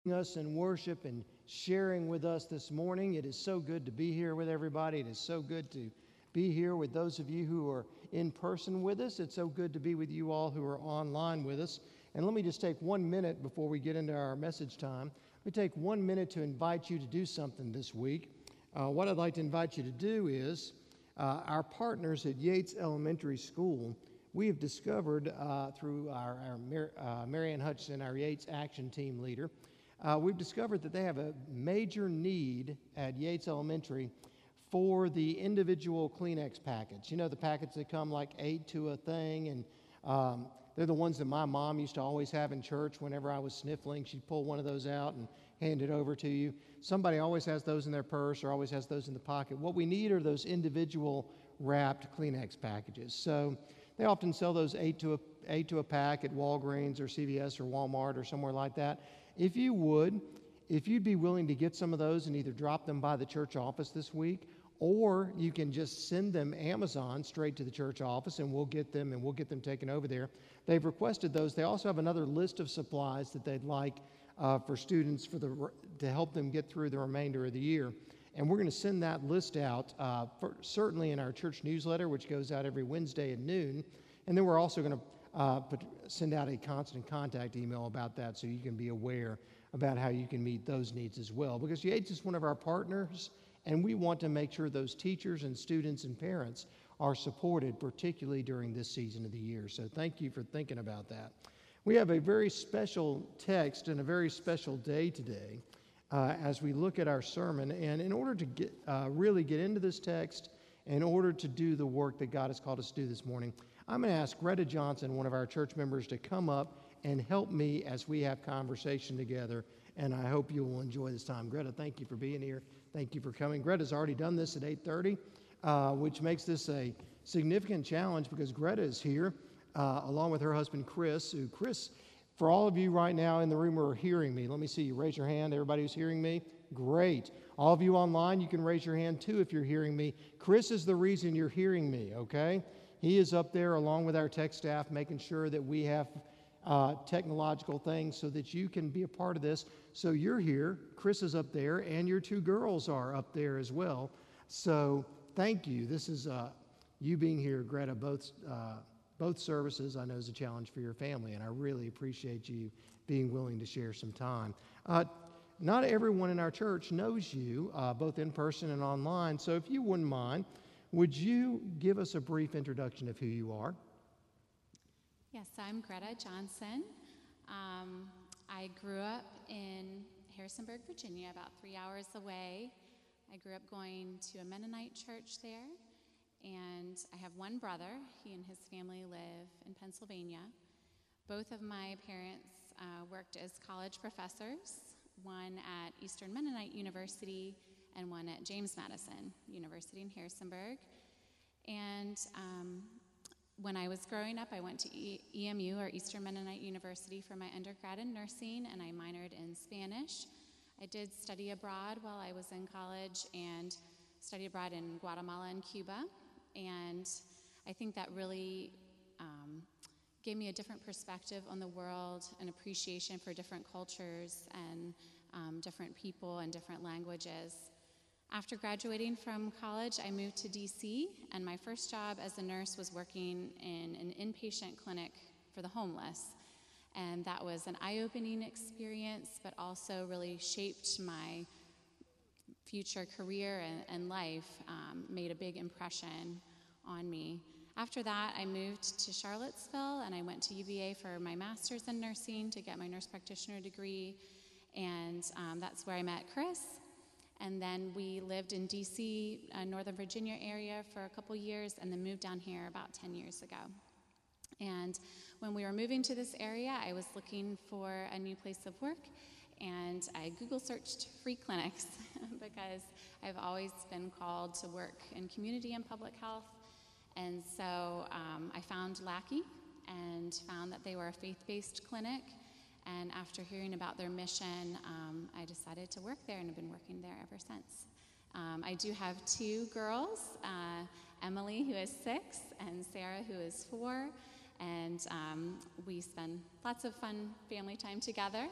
Us in worship and sharing with us this morning. It is so good to be here with everybody. It is so good to be here with those of you who are in person with us. It's so good to be with you all who are online with us. And let me just take 1 minute before we get into our message time. Let me take 1 minute to invite you to do something this week. What I'd like to invite you to do is our partners at Yates Elementary School. We have discovered through our Marianne Hutchinson, our Yates Action Team leader, we've discovered that they have a major need at Yates Elementary for the individual Kleenex packets. You know, the packets that come like 8 to a thing, and they're the ones that my mom used to always have in church whenever I was sniffling. She'd pull one of those out and hand it over to you. Somebody always has those in their purse or always has those in the pocket. What we need are those individual wrapped Kleenex packages. So they often sell those 8 to a pack at Walgreens or CVS or Walmart or somewhere like that. If you'd be willing to get some of those and either drop them by the church office this week, or you can just send them Amazon straight to the church office and we'll get them taken over there. They've requested those. They also have another list of supplies that they'd like for students to help them get through the remainder of the year. And we're going to send that list out certainly in our church newsletter, which goes out every Wednesday at noon. And then we're also going to send out a constant contact email about that so you can be aware about how you can meet those needs as well. Because Yates is one of our partners, and we want to make sure those teachers and students and parents are supported, particularly during this season of the year. So thank you for thinking about that. We have a very special text and a very special day today as we look at our sermon. And in order to really get into this text, in order to do the work that God has called us to do this morning, I'm going to ask Greta Johnson, one of our church members, to come up and help me as we have conversation together, and I hope you will enjoy this time. Greta, thank you for being here. Thank you for coming. Greta's already done this at 8:30, which makes this a significant challenge because Greta is here along with her husband, Chris, for all of you right now in the room who are hearing me, let me see you. Raise your hand, everybody who's hearing me. Great. All of you online, you can raise your hand too if you're hearing me. Chris is the reason you're hearing me, okay? He is up there along with our tech staff making sure that we have technological things so that you can be a part of this. So you're here, Chris is up there, and your two girls are up there as well. So thank you. This is you being here, Greta, both services I know is a challenge for your family, and I really appreciate you being willing to share some time. Not everyone in our church knows you, both in person and online, so if you wouldn't mind, would you give us a brief introduction of who you are? Yes, I'm Greta Johnson. I grew up in Harrisonburg, Virginia, about 3 hours away. I grew up going to a Mennonite church there, and I have one brother. He and his family live in Pennsylvania. Both of my parents worked as college professors, one at Eastern Mennonite University and one at James Madison University in Harrisonburg. And when I was growing up, I went to EMU, or Eastern Mennonite University, for my undergrad in nursing, and I minored in Spanish. I did study abroad while I was in college and studied abroad in Guatemala and Cuba. And I think that really gave me a different perspective on the world, an appreciation for different cultures and different people and different languages. After graduating from college, I moved to DC, and my first job as a nurse was working in an inpatient clinic for the homeless. And that was an eye-opening experience, but also really shaped my future career and life, made a big impression on me. After that, I moved to Charlottesville, and I went to UVA for my master's in nursing to get my nurse practitioner degree, and that's where I met Chris. And then we lived in DC, Northern Virginia area for a couple years, and then moved down here about 10 years ago. And when we were moving to this area, I was looking for a new place of work, and I Google searched free clinics because I've always been called to work in community and public health. And so I found Lackey and found that they were a faith-based clinic. And after hearing about their mission, I decided to work there and have been working there ever since. I do have two girls, Emily, who is 6, and Sarah, who is 4. And we spend lots of fun family time together.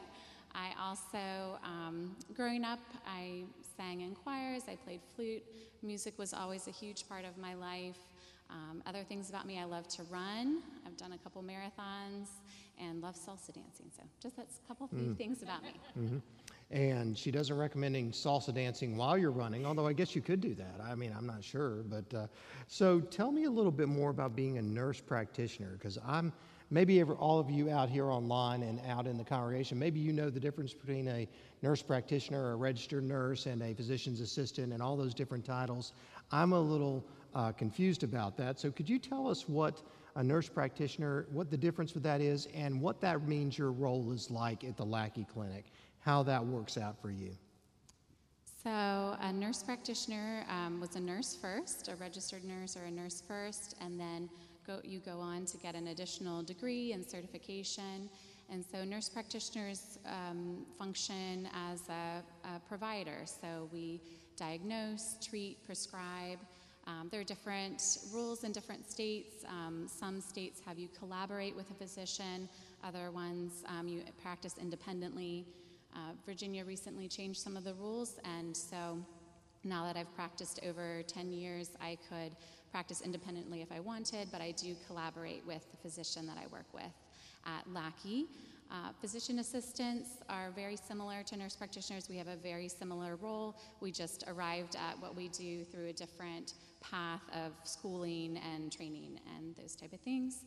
I also, growing up, I sang in choirs, I played flute. Music was always a huge part of my life. Other things about me, I love to run. I've done a couple marathons and love salsa dancing. So just that's a couple few things about me. And she doesn't recommend salsa dancing while you're running, although I guess you could do that. I mean, I'm not sure. But so tell me a little bit more about being a nurse practitioner, because maybe all of you out here online and out in the congregation, maybe you know the difference between a nurse practitioner, a registered nurse, and a physician's assistant, and all those different titles. I'm a little confused about that. So could you tell us what a nurse practitioner, what the difference with that is, and what that means your role is like at the Lackey Clinic, how that works out for you? So a nurse practitioner was a nurse first, a registered nurse or a nurse first, and then you go on to get an additional degree and certification. And so nurse practitioners function as a provider. So we diagnose, treat, prescribe. There are different rules in different states. Some states have you collaborate with a physician. Other ones you practice independently. Virginia recently changed some of the rules, and so now that I've practiced over 10 years, I could practice independently if I wanted, but I do collaborate with the physician that I work with at Lackey. Physician assistants are very similar to nurse practitioners. We have a very similar role. We just arrived at what we do through a different path of schooling and training and those type of things.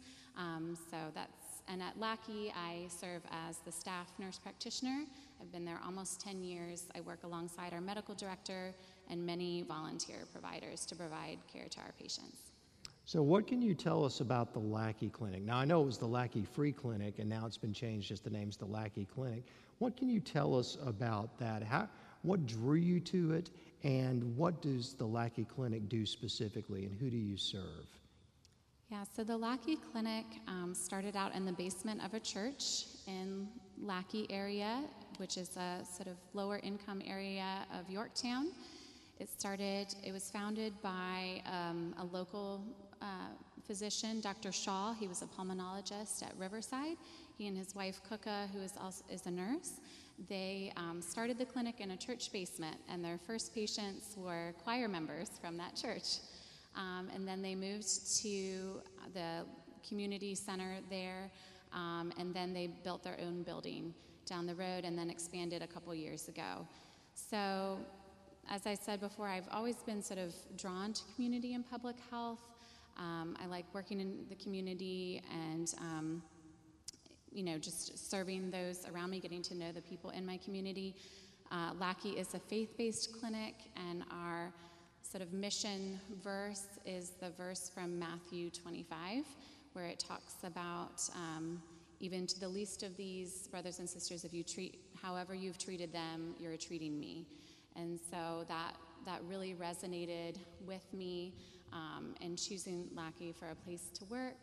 And at Lackey, I serve as the staff nurse practitioner. I've been there almost 10 years. I work alongside our medical director and many volunteer providers to provide care to our patients. So what can you tell us about the Lackey Clinic? Now, I know it was the Lackey Free Clinic, and now it's been changed, just the name's the Lackey Clinic. What can you tell us about that? What drew you to it, and what does the Lackey Clinic do specifically, and who do you serve? Yeah, so the Lackey Clinic started out in the basement of a church in Lackey area, which is a sort of lower income area of Yorktown. It was founded by a local physician, Dr. Shaw. He was a pulmonologist at Riverside. He and his wife, Kuka, who is a nurse, they started the clinic in a church basement, and their first patients were choir members from that church. And then they moved to the community center there, and then they built their own building down the road and then expanded a couple years ago. So, as I said before, I've always been sort of drawn to community and public health. I like working in the community and, just serving those around me, getting to know the people in my community. Lackey is a faith-based clinic, and our sort of mission verse is the verse from Matthew 25, where it talks about even to the least of these brothers and sisters, if you treat however you've treated them, you're treating me. And so that really resonated with me in choosing Lackey for a place to work.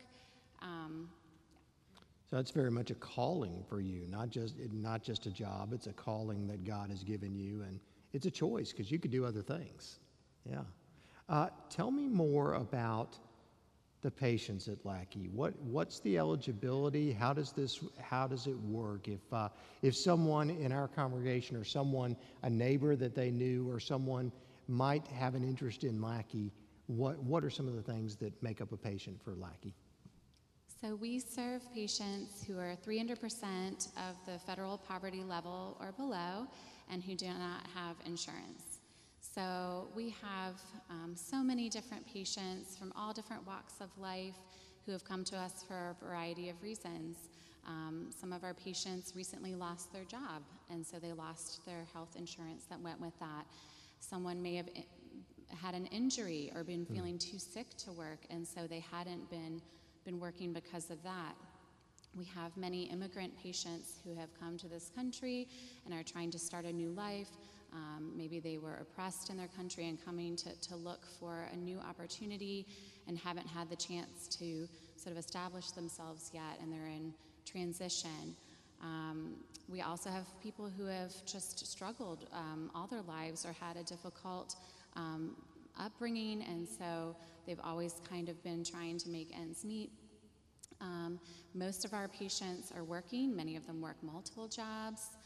So that's very much a calling for you, not just a job. It's a calling that God has given you, and it's a choice because you could do other things. Yeah. Tell me more about the patients at Lackey. What's the eligibility? How does it work? If someone in our congregation or a neighbor that they knew or someone might have an interest in Lackey, what are some of the things that make up a patient for Lackey? So we serve patients who are 300% of the federal poverty level or below and who do not have insurance. So we have so many different patients from all different walks of life who have come to us for a variety of reasons. Some of our patients recently lost their job, and so they lost their health insurance that went with that. Someone may have had an injury or been feeling too sick to work, and so they hadn't been working because of that. We have many immigrant patients who have come to this country and are trying to start a new life. Maybe they were oppressed in their country and coming to look for a new opportunity and haven't had the chance to sort of establish themselves yet, and they're in transition. We also have people who have just struggled all their lives or had a difficult upbringing, and so they've always kind of been trying to make ends meet. Most of our patients are working. Many of them work multiple jobs.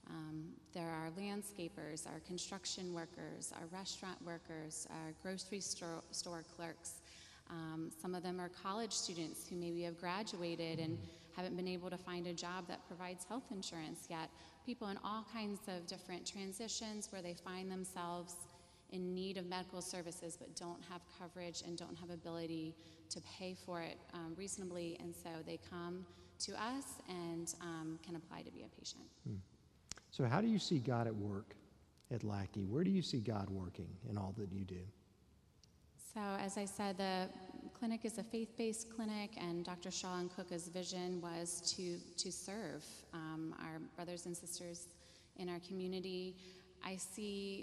There are landscapers, our construction workers, our restaurant workers, our grocery store clerks. Some of them are college students who maybe have graduated and haven't been able to find a job that provides health insurance yet. People in all kinds of different transitions where they find themselves in need of medical services but don't have coverage and don't have ability to pay for it reasonably, and so they come to us and can apply to be a patient. So how do you see God at work at Lackey? Where do you see God working in all that you do? So as I said, the clinic is a faith-based clinic, and Dr. Shaw and Cook's vision was to serve our brothers and sisters in our community. I see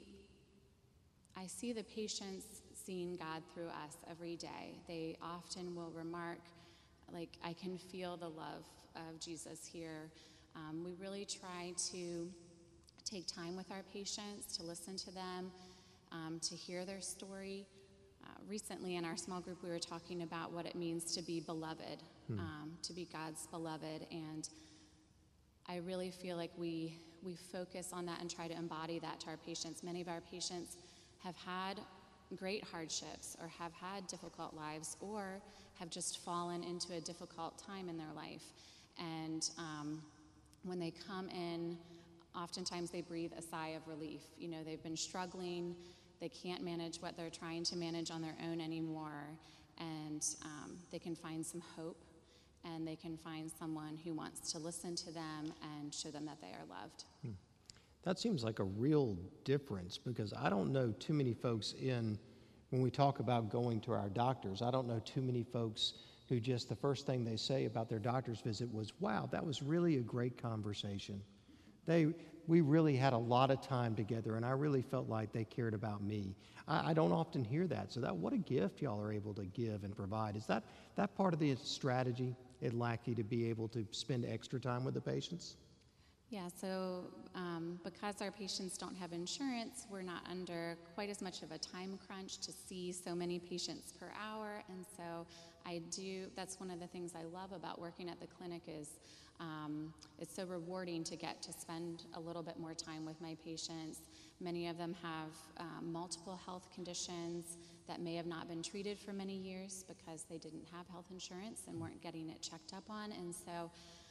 the patients seeing God through us every day. They often will remark, like, I can feel the love of Jesus here. We really try to take time with our patients, to listen to them, to hear their story. Recently in our small group, we were talking about what it means to be beloved, to be God's beloved, and I really feel like we focus on that and try to embody that to our patients. Many of our patients have had great hardships or have had difficult lives or have just fallen into a difficult time in their life. And when they come in, oftentimes they breathe a sigh of relief. You know, they've been struggling. They can't manage what they're trying to manage on their own anymore. And they can find some hope, and they can find someone who wants to listen to them and show them that they are loved. That seems like a real difference, because I don't know too many folks when we talk about going to our doctors, I don't know too many folks who just the first thing they say about their doctor's visit was, wow, that was really a great conversation. We really had a lot of time together, and I really felt like they cared about me. I don't often hear that, so what a gift y'all are able to give and provide. Is that part of the strategy at Lackey, to be able to spend extra time with the patients? Yeah, so because our patients don't have insurance, we're not under quite as much of a time crunch to see so many patients per hour, and so that's one of the things I love about working at the clinic is it's so rewarding to get to spend a little bit more time with my patients. Many of them have multiple health conditions that may have not been treated for many years because they didn't have health insurance and weren't getting it checked up on, and so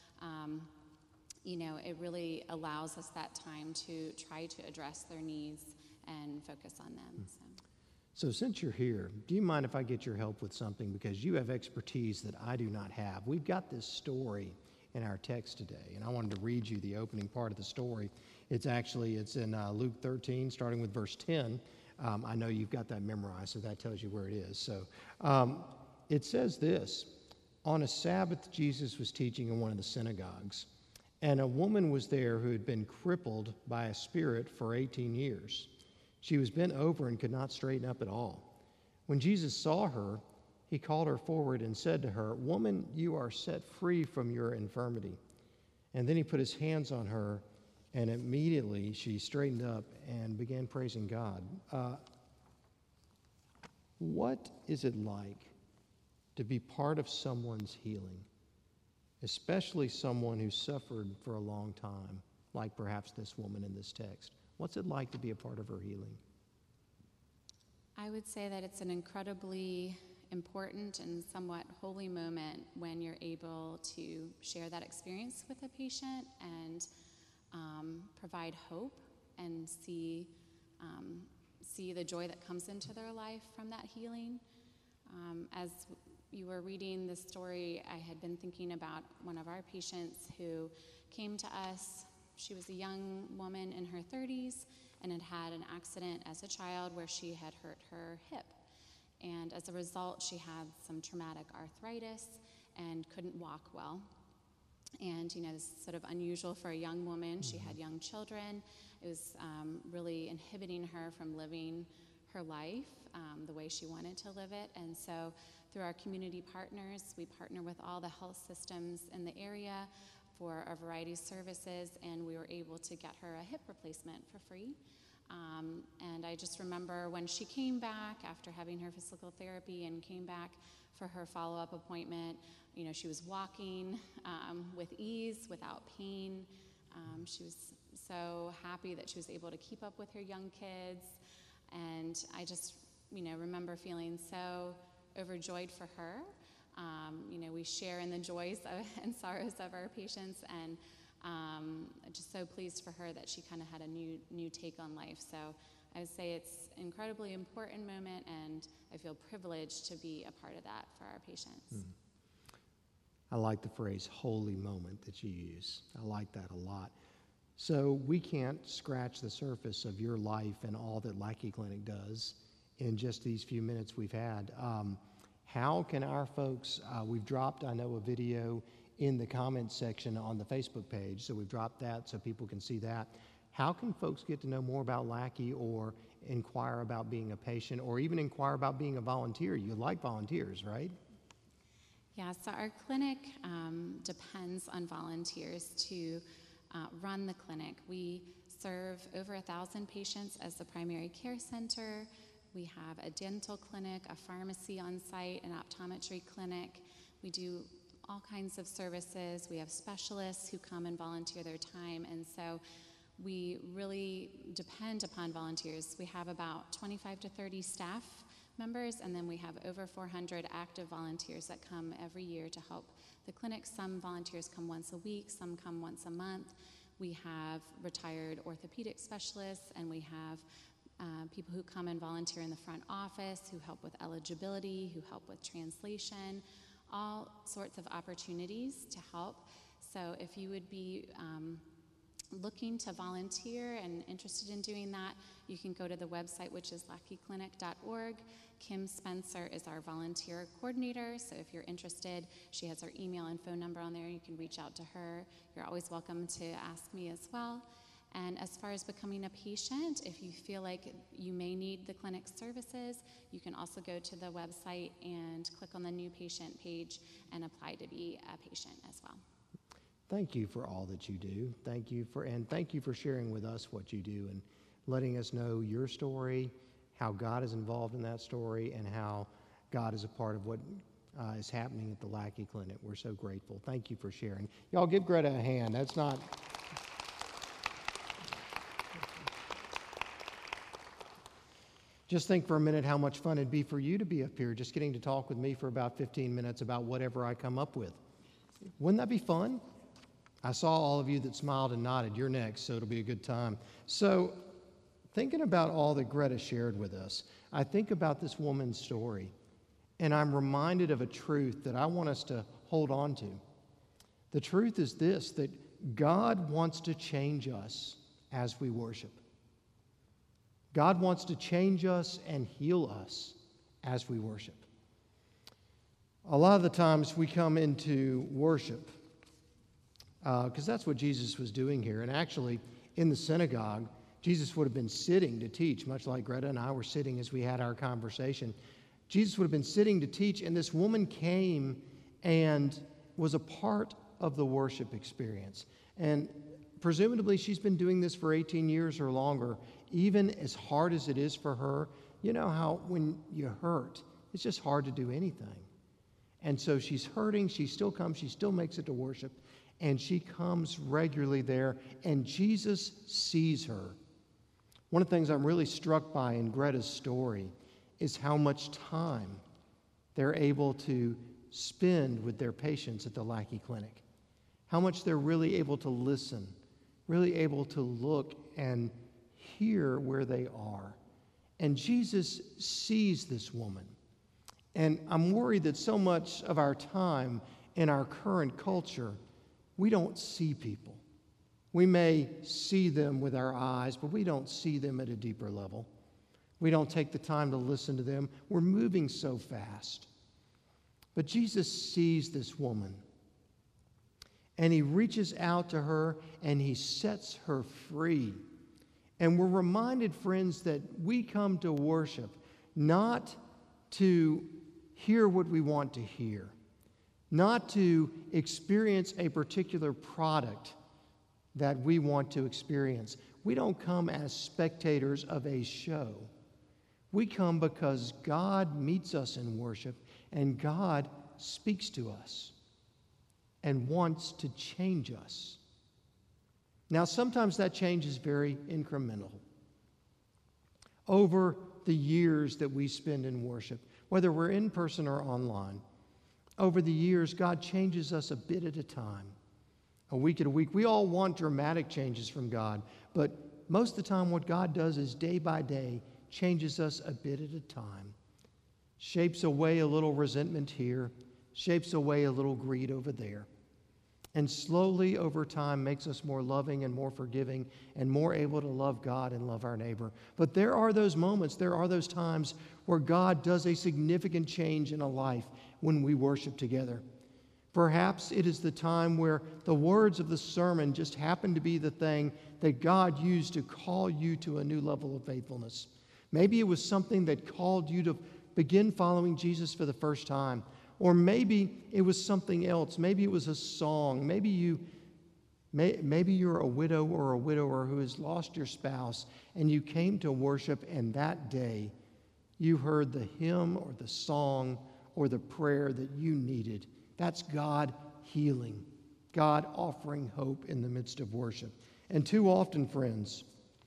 it really allows us that time to try to address their needs and focus on them. So since you're here, do you mind if I get your help with something? Because you have expertise that I do not have. We've got this story in our text today, and I wanted to read you the opening part of the story. It's in Luke 13, starting with verse 10. I know you've got that memorized, so that tells you where it is. So it says this: on a Sabbath, Jesus was teaching in one of the synagogues, and a woman was there who had been crippled by a spirit for 18 years. She was bent over and could not straighten up at all. When Jesus saw her, he called her forward and said to her, "Woman, you are set free from your infirmity." And then he put his hands on her, and immediately she straightened up and began praising God. What is it like to be part of someone's healing, especially someone who suffered for a long time, like perhaps this woman in this text? What's it like to be a part of her healing? I would say that it's an incredibly important and somewhat holy moment when you're able to share that experience with a patient and provide hope and see the joy that comes into their life from that healing. As you were reading this story, I had been thinking about one of our patients who came to us. She was a young woman in her 30s and had had an accident as a child where she had hurt her hip. And as a result, she had some traumatic arthritis and couldn't walk well. And, this is sort of unusual for a young woman. She had young children. It was really inhibiting her from living her life the way she wanted to live it. And so through our community partners, we partner with all the health systems in the area for a variety of services, and we were able to get her a hip replacement for free. And I just remember when she came back after having her physical therapy and came back for her follow-up appointment, she was walking with ease, without pain. She was so happy that she was able to keep up with her young kids. And I just, remember feeling so overjoyed for her. We share in the joys and sorrows of our patients, and just so pleased for her that she kind of had a new take on life. So I would say it's an incredibly important moment, and I feel privileged to be a part of that for our patients. I like the phrase holy moment that you use. I like that a lot. So we can't scratch the surface of your life and all that Lackey Clinic does in just these few minutes we've had. How can our folks, we've dropped, I know, a video in the comments section on the Facebook page, so we've dropped that so people can see that. How can folks get to know more about Lackey or inquire about being a patient or even inquire about being a volunteer? You like volunteers, right? Yeah, so our clinic depends on volunteers to run the clinic. We serve over 1,000 patients as the primary care center. We have a dental clinic, a pharmacy on site, an optometry clinic. We do all kinds of services. We have specialists who come and volunteer their time, and so we really depend upon volunteers. We have about 25 to 30 staff members, and then we have over 400 active volunteers that come every year to help the clinic. Some volunteers come once a week, some come once a month. We have retired orthopedic specialists, and we have people who come and volunteer in the front office, who help with eligibility, who help with translation, all sorts of opportunities to help. So if you would be looking to volunteer and interested in doing that, you can go to the website, which is lackeyclinic.org. Kim Spencer is our volunteer coordinator, so if you're interested, she has her email and phone number on there. You can reach out to her. You're always welcome to ask me as well. And as far as becoming a patient, if you feel like you may need the clinic services, you can also go to the website and click on the new patient page and apply to be a patient as well. Thank you for all that you do. Thank you for sharing with us what you do and letting us know your story, how God is involved in that story, and how God is a part of what is happening at the Lackey Clinic. We're so grateful. Thank you for sharing. Y'all give Greta a hand. That's not... Just think for a minute how much fun it'd be for you to be up here, just getting to talk with me for about 15 minutes about whatever I come up with. Wouldn't that be fun? I saw all of you that smiled and nodded. You're next, so it'll be a good time. So, thinking about all that Greta shared with us, I think about this woman's story, and I'm reminded of a truth that I want us to hold on to. The truth is this, that God wants to change us as we worship. God wants to change us and heal us as we worship. A lot of the times we come into worship, because that's what Jesus was doing here. And actually, in the synagogue, Jesus would have been sitting to teach, much like Greta and I were sitting as we had our conversation. Jesus would have been sitting to teach, and this woman came and was a part of the worship experience. And presumably, she's been doing this for 18 years or longer. Even as hard as it is for her, you know how when you hurt, it's just hard to do anything. And so she's hurting, she still comes, she still makes it to worship, and she comes regularly there, and Jesus sees her. One of the things I'm really struck by in Greta's story is how much time they're able to spend with their patients at the Lackey Clinic, how much they're really able to listen, really able to look and hear where they are. And Jesus sees this woman. And I'm worried that so much of our time in our current culture, we don't see people. We may see them with our eyes, but we don't see them at a deeper level. We don't take the time to listen to them. We're moving so fast. But Jesus sees this woman, and he reaches out to her, and he sets her free. And we're reminded, friends, that we come to worship not to hear what we want to hear, not to experience a particular product that we want to experience. We don't come as spectators of a show. We come because God meets us in worship, and God speaks to us and wants to change us. Now, sometimes that change is very incremental. Over the years that we spend in worship, whether we're in person or online, over the years, God changes us a bit at a time, a week at a week. We all want dramatic changes from God, but most of the time what God does is day by day changes us a bit at a time. Shapes away a little resentment here, shapes away a little greed over there. And slowly over time makes us more loving and more forgiving and more able to love God and love our neighbor. But there are those moments, there are those times where God does a significant change in a life when we worship together. Perhaps it is the time where the words of the sermon just happen to be the thing that God used to call you to a new level of faithfulness. Maybe it was something that called you to begin following Jesus for the first time. Or maybe it was something else. Maybe it was a song. Maybe you're a widow or a widower who has lost your spouse, and you came to worship, and that day you heard the hymn or the song or the prayer that you needed. That's God healing, God offering hope in the midst of worship. And too often, friends,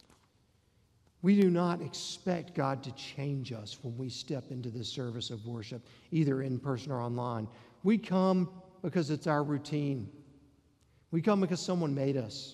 we do not expect God to change us when we step into this service of worship, either in person or online. We come because it's our routine. We come because someone made us.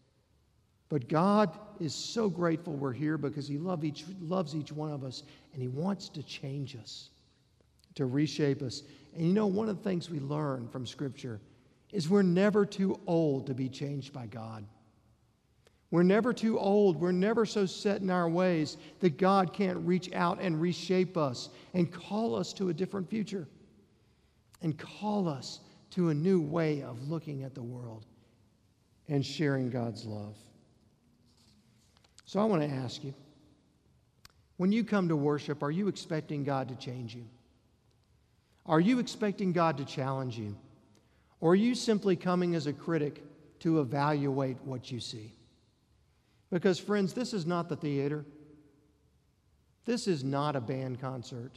But God is so grateful we're here because He loves each one of us, and He wants to change us, to reshape us. And you know, one of the things we learn from Scripture is we're never too old to be changed by God. We're never too old. We're never so set in our ways that God can't reach out and reshape us and call us to a different future and call us to a new way of looking at the world and sharing God's love. So I want to ask you, when you come to worship, are you expecting God to change you? Are you expecting God to challenge you? Or are you simply coming as a critic to evaluate what you see? Because, friends, this is not the theater. This is not a band concert.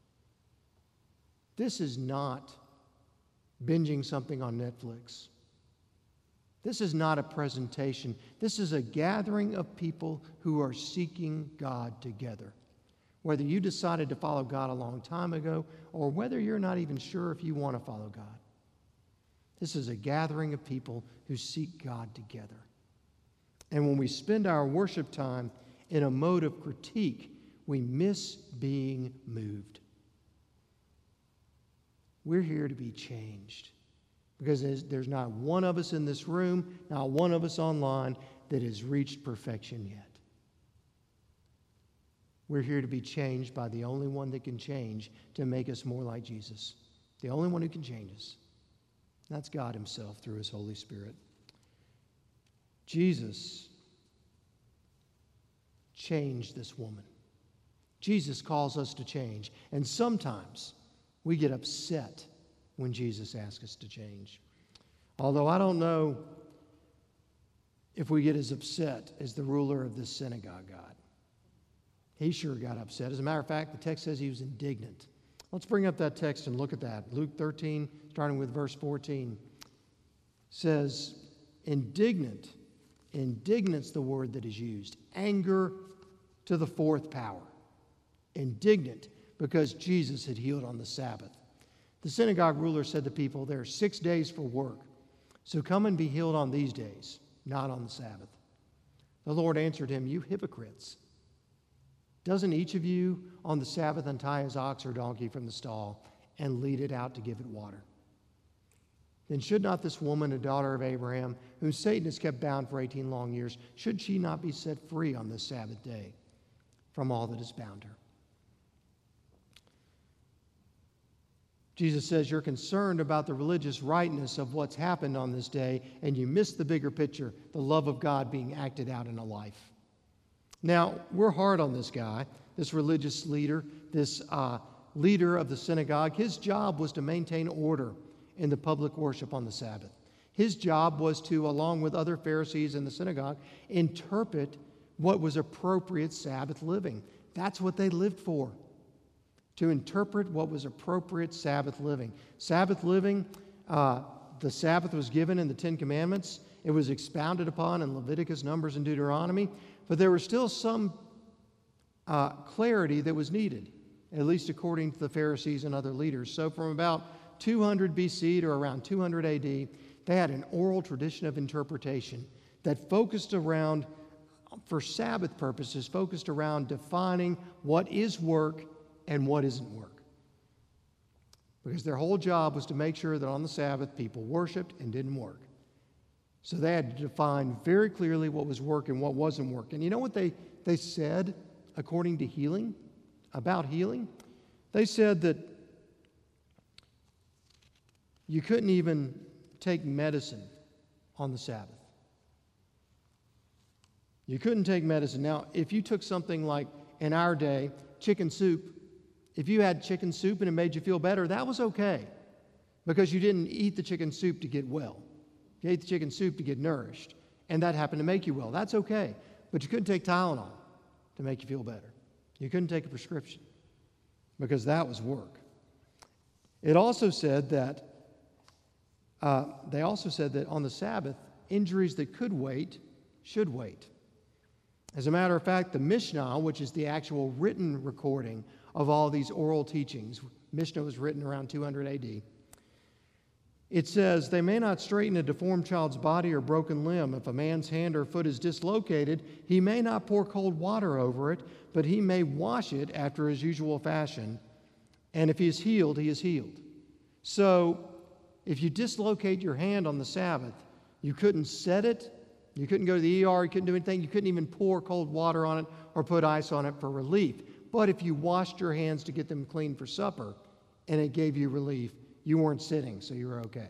This is not binging something on Netflix. This is not a presentation. This is a gathering of people who are seeking God together. Whether you decided to follow God a long time ago or whether you're not even sure if you want to follow God. This is a gathering of people who seek God together. And when we spend our worship time in a mode of critique, we miss being moved. We're here to be changed because there's not one of us in this room, not one of us online that has reached perfection yet. We're here to be changed by the only one that can change to make us more like Jesus. The only one who can change us. That's God Himself through His Holy Spirit. Jesus changed this woman. Jesus calls us to change. And sometimes we get upset when Jesus asks us to change. Although I don't know if we get as upset as the ruler of this synagogue got. He sure got upset. As a matter of fact, the text says he was indignant. Let's bring up that text and look at that. Luke 13, starting with verse 14, says, indignant. Indignant's the word that is used. Anger to the fourth power. Indignant because Jesus had healed on the Sabbath. The synagogue ruler said to people, there are 6 days for work, so come and be healed on these days, not on the Sabbath. The Lord answered him, you hypocrites. Doesn't each of you on the Sabbath untie his ox or donkey from the stall and lead it out to give it water? Then should not this woman, a daughter of Abraham, whom Satan has kept bound for 18 long years, should she not be set free on this Sabbath day from all that has bound her? Jesus says you're concerned about the religious rightness of what's happened on this day, and you miss the bigger picture, the love of God being acted out in a life. Now, we're hard on this guy, this religious leader, this leader of the synagogue. His job was to maintain order in the public worship on the Sabbath. His job was to, along with other Pharisees in the synagogue, interpret what was appropriate Sabbath living. That's what they lived for, to interpret what was appropriate Sabbath living. Sabbath living, the Sabbath was given in the Ten Commandments. It was expounded upon in Leviticus, Numbers, and Deuteronomy, but there was still some clarity that was needed, at least according to the Pharisees and other leaders. So from about 200 BC to around 200 AD, they had an oral tradition of interpretation that focused around, for Sabbath purposes, focused around defining what is work and what isn't work. Because their whole job was to make sure that on the Sabbath people worshiped and didn't work. So they had to define very clearly what was work and what wasn't work. And you know what they said according to healing, about healing? They said that you couldn't even take medicine on the Sabbath. You couldn't take medicine. Now, if you took something like, in our day, chicken soup, if you had chicken soup and it made you feel better, that was okay, because you didn't eat the chicken soup to get well. You ate the chicken soup to get nourished, and that happened to make you well. That's okay, but you couldn't take Tylenol to make you feel better. You couldn't take a prescription, because that was work. It also said that, they also said that on the Sabbath, injuries that could wait should wait. As a matter of fact, the Mishnah, which is the actual written recording of all these oral teachings, Mishnah was written around 200 AD. It says, they may not straighten a deformed child's body or broken limb. If a man's hand or foot is dislocated, he may not pour cold water over it, but he may wash it after his usual fashion. And if he is healed, he is healed. So, if you dislocate your hand on the Sabbath, you couldn't set it, you couldn't go to the ER, you couldn't do anything, you couldn't even pour cold water on it or put ice on it for relief. But if you washed your hands to get them clean for supper and it gave you relief, you weren't sitting, so you were okay.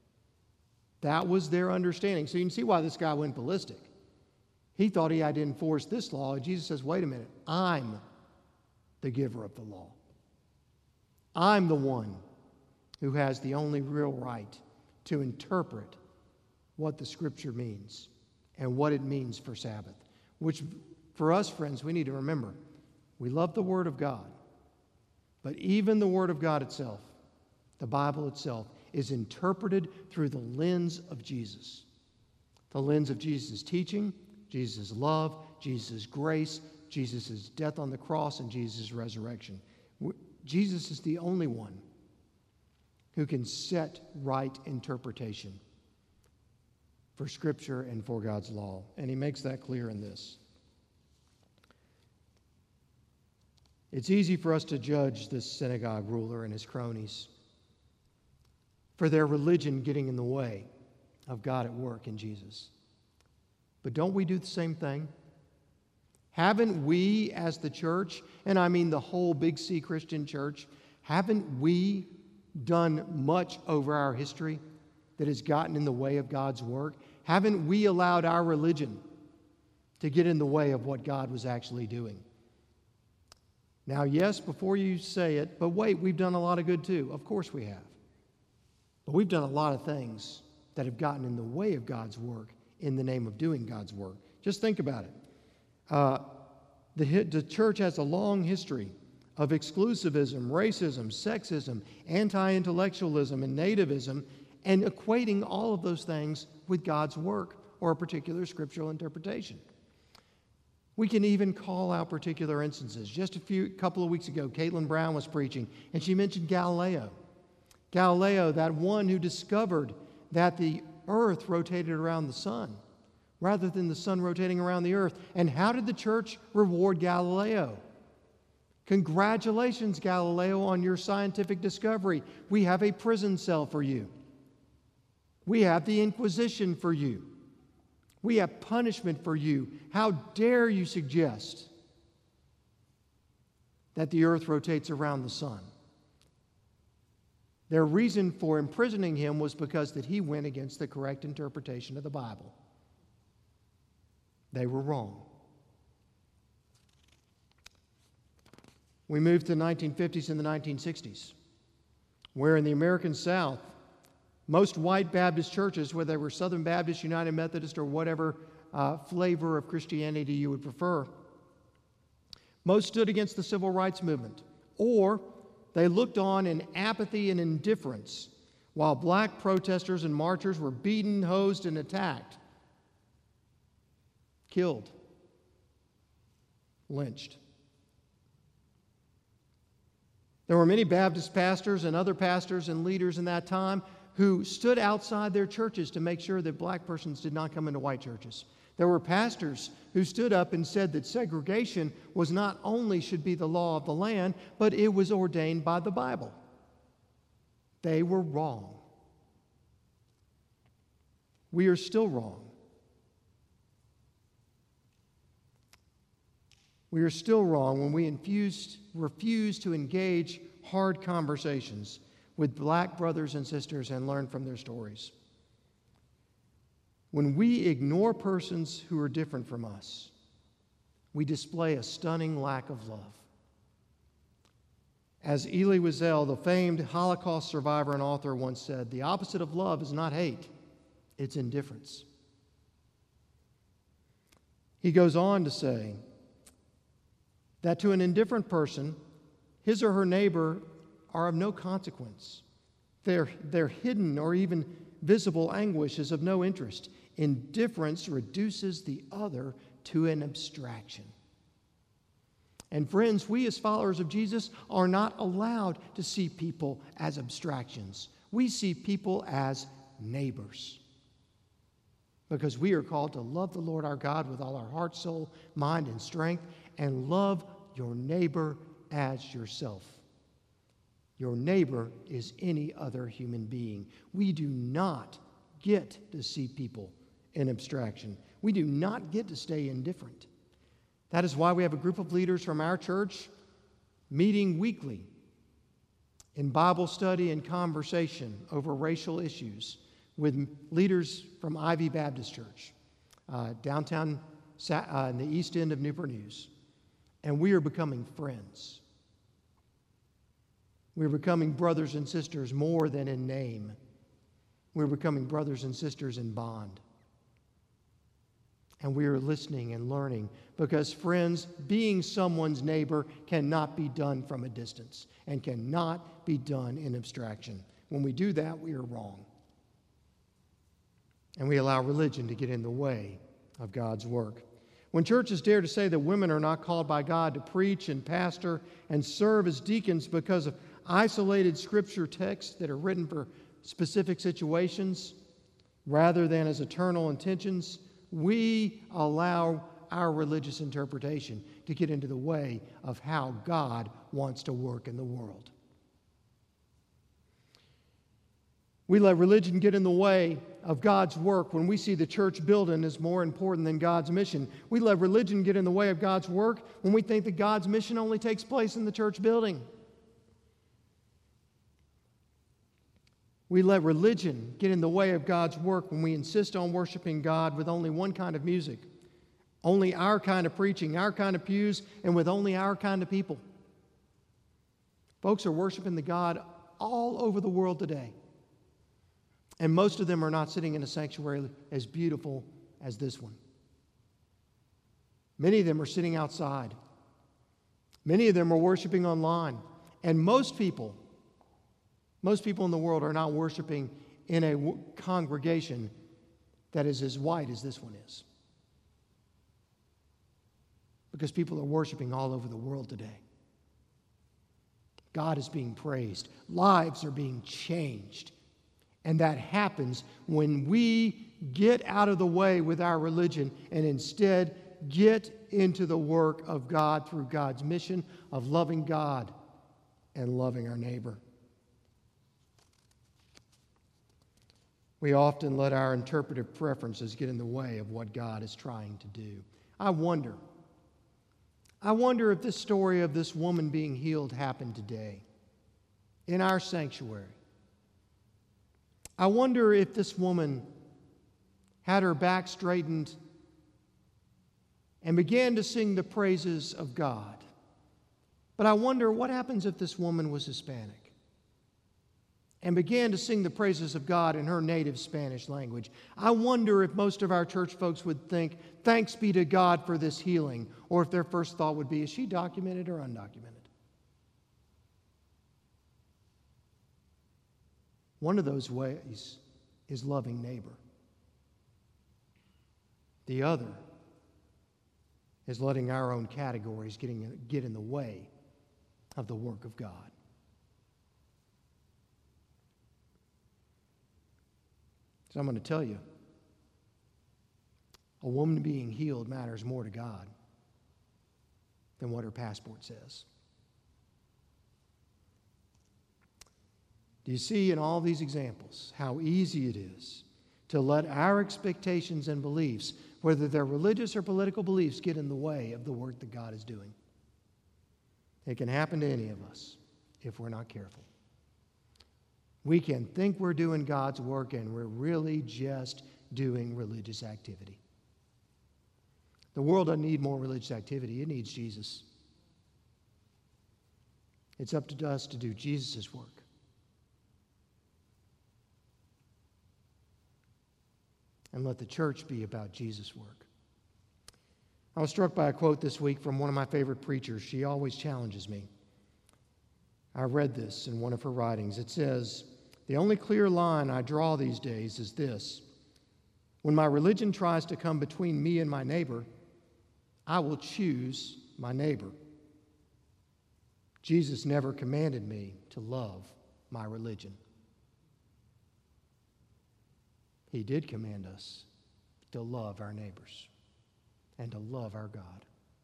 That was their understanding. So you can see why this guy went ballistic. He thought he had to enforce this law, and Jesus says, wait a minute, I'm the giver of the law. I'm the one who has the only real right to interpret what the Scripture means and what it means for Sabbath. Which, for us, friends, we need to remember. We love the Word of God, but even the Word of God itself, the Bible itself, is interpreted through the lens of Jesus. The lens of Jesus' teaching, Jesus' love, Jesus' grace, Jesus' death on the cross, and Jesus' resurrection. Jesus is the only one who can set right interpretation for Scripture and for God's law. And he makes that clear in this. It's easy for us to judge this synagogue ruler and his cronies for their religion getting in the way of God at work in Jesus. But don't we do the same thing? Haven't we as the church, and I mean the whole Big C Christian church, haven't we done much over our history that has gotten in the way of God's work? Haven't we allowed our religion to get in the way of what God was actually doing? Now, yes, before you say it, but wait, we've done a lot of good too. Of course we have. But we've done a lot of things that have gotten in the way of God's work in the name of doing God's work. Just think about it. The church has a long history of exclusivism, racism, sexism, anti-intellectualism, and nativism, and equating all of those things with God's work or a particular scriptural interpretation. We can even call out particular instances. Just a couple of weeks ago, Caitlin Brown was preaching, and she mentioned Galileo. Galileo, that one who discovered that the earth rotated around the sun rather than the sun rotating around the earth. And how did the church reward Galileo? Congratulations, Galileo, on your scientific discovery. We have a prison cell for you. We have the Inquisition for you. We have punishment for you. How dare you suggest that the earth rotates around the sun? Their reason for imprisoning him was because that he went against the correct interpretation of the Bible. They were wrong. We moved to the 1950s and the 1960s, where in the American South, most white Baptist churches, whether they were Southern Baptist, United Methodist, or whatever flavor of Christianity you would prefer, most stood against the civil rights movement, or they looked on in apathy and indifference while black protesters and marchers were beaten, hosed, and attacked killed, lynched. There were many Baptist pastors and other pastors and leaders in that time who stood outside their churches to make sure that black persons did not come into white churches. There were pastors who stood up and said that segregation was not only should be the law of the land, but it was ordained by the Bible. They were wrong. We are still wrong. We are still wrong when we refuse to engage hard conversations with black brothers and sisters and learn from their stories. When we ignore persons who are different from us, we display a stunning lack of love. As Elie Wiesel, the famed Holocaust survivor and author, once said, the opposite of love is not hate, it's indifference. He goes on to say that to an indifferent person, his or her neighbor are of no consequence. Their hidden or even visible anguish is of no interest. Indifference reduces the other to an abstraction. And friends, we as followers of Jesus are not allowed to see people as abstractions. We see people as neighbors. Because we are called to love the Lord our God with all our heart, soul, mind, and strength, and love your neighbor as yourself. Your neighbor is any other human being. We do not get to see people in abstraction. We do not get to stay indifferent. That is why we have a group of leaders from our church meeting weekly in Bible study and conversation over racial issues with leaders from Ivy Baptist Church, downtown in the east end of Newport News. And we are becoming friends. We're becoming brothers and sisters more than in name. We're becoming brothers and sisters in bond. And we are listening and learning because, friends, being someone's neighbor cannot be done from a distance and cannot be done in abstraction. When we do that, we are wrong. And we allow religion to get in the way of God's work. When churches dare to say that women are not called by God to preach and pastor and serve as deacons because of isolated scripture texts that are written for specific situations rather than as eternal intentions, we allow our religious interpretation to get into the way of how God wants to work in the world. We let religion get in the way of God's work when we see the church building as more important than God's mission. We let religion get in the way of God's work when we think that God's mission only takes place in the church building. We let religion get in the way of God's work when we insist on worshiping God with only one kind of music, only our kind of preaching, our kind of pews, and with only our kind of people. Folks are worshiping the God all over the world today. And most of them are not sitting in a sanctuary as beautiful as this one. Many of them are sitting outside. Many of them are worshiping online. And most people in the world are not worshiping in a congregation that is as white as this one is. Because people are worshiping all over the world today. God is being praised. Lives are being changed. And that happens when we get out of the way with our religion and instead get into the work of God through God's mission of loving God and loving our neighbor. We often let our interpretive preferences get in the way of what God is trying to do. I wonder if this story of this woman being healed happened today in our sanctuary. I wonder if this woman had her back straightened and began to sing the praises of God. But I wonder what happens if this woman was Hispanic and began to sing the praises of God in her native Spanish language. I wonder if most of our church folks would think, thanks be to God for this healing, or if their first thought would be, is she documented or undocumented? One of those ways is loving neighbor. The other is letting our own categories get in the way of the work of God. So I'm going to tell you, a woman being healed matters more to God than what her passport says. Do you see in all these examples how easy it is to let our expectations and beliefs, whether they're religious or political beliefs, get in the way of the work that God is doing? It can happen to any of us if we're not careful. We can think we're doing God's work and we're really just doing religious activity. The world doesn't need more religious activity. It needs Jesus. It's up to us to do Jesus' work. And let the church be about Jesus' work. I was struck by a quote this week from one of my favorite preachers. She always challenges me. I read this in one of her writings. It says, "The only clear line I draw these days is this. When my religion tries to come between me and my neighbor, I will choose my neighbor. Jesus never commanded me to love my religion. He did command us to love our neighbors and to love our God."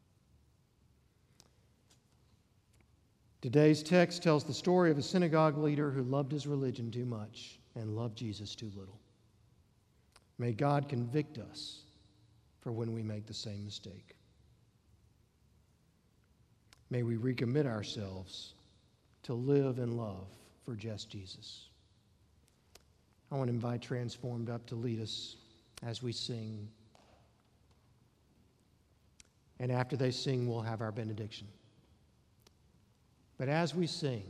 Today's text tells the story of a synagogue leader who loved his religion too much and loved Jesus too little. May God convict us for when we make the same mistake. May we recommit ourselves to live and love for just Jesus. I want to invite Transformed up to lead us as we sing. And after they sing, we'll have our benediction. But as we sing,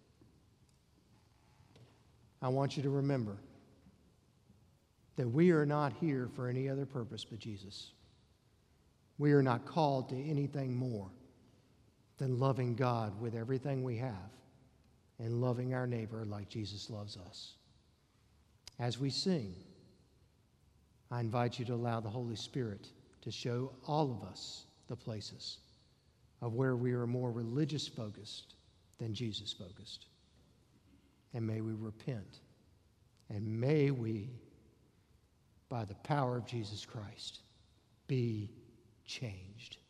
I want you to remember that we are not here for any other purpose but Jesus. We are not called to anything more than loving God with everything we have and loving our neighbor like Jesus loves us. As we sing, I invite you to allow the Holy Spirit to show all of us the places of where we are more religious focused than Jesus focused. And may we repent, and may we, by the power of Jesus Christ, be changed.